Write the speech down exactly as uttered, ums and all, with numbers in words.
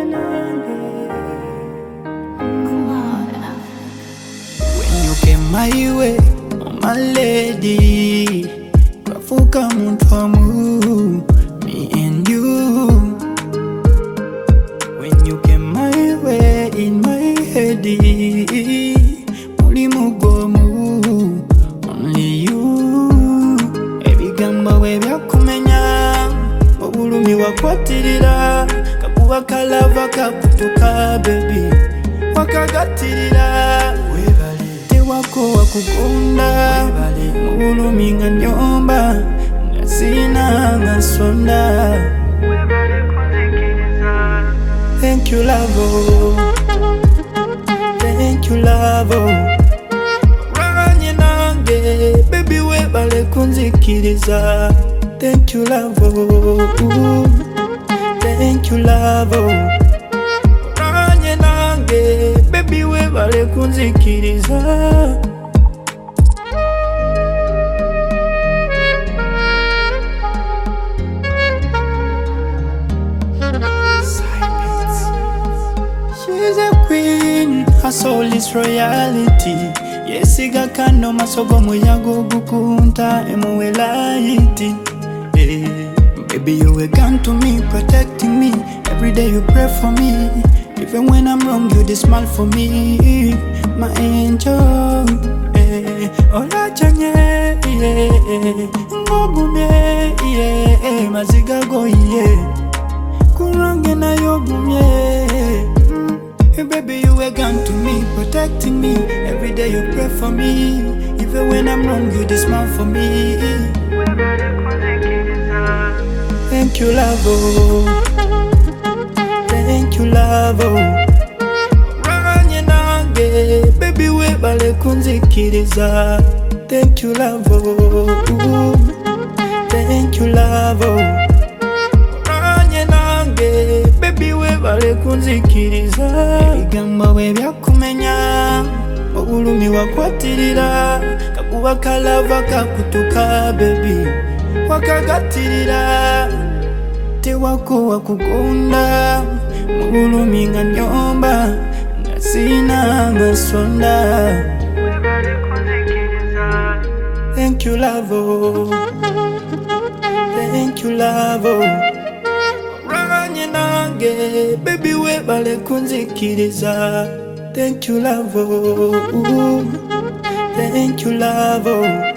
When you came my way, oh my lady, Kafuka Muntamu, me and you. When you came my way in my head, Mulimugomu, only you. Every gamba we kumenya, Obulumi wakwatirira, Kakuwa kalava kaputuka baby, Wakagatirira. Wako wakukunda Mugulumi nga nyomba Ngasina nga sonda. Thank you love, thank you love. Ranye nange baby webale kunzikiriza. Thank you love, thank you love. Ranye nange baby webale kunzikiriza. She's a queen, her soul is royalty. Yes, iga kano masogo muyago gukunta emuwe laiti. Hey, baby you were gone to me, protecting me. Every day you pray for me. Even when I'm wrong, you just smile for me, my angel. Hey, ola chanye, yeah, ngogumye, yeah, maziga go, yeah, kurange na yogumye. Hey baby, you were gone to me, protecting me. Every day you pray for me. Even when I'm wrong, you just smile for me. Thank you, love. Thank you, love. Ranye nange, baby webale kunzikiriza. Thank you, love. Thank you, love. Ranye nange, baby webale kunzikiriza. Ebigamba webya kumenya, Obulumi wakwatirira, Kakuwa kalava kakutuka baby, Wakagatirira. Wako wakukunda Mugulumi nga nyomba Ngasina nga sonda. Thank you love, thank you love. Ranye nange baby webale kunzikiriza. Thank you love, thank you love.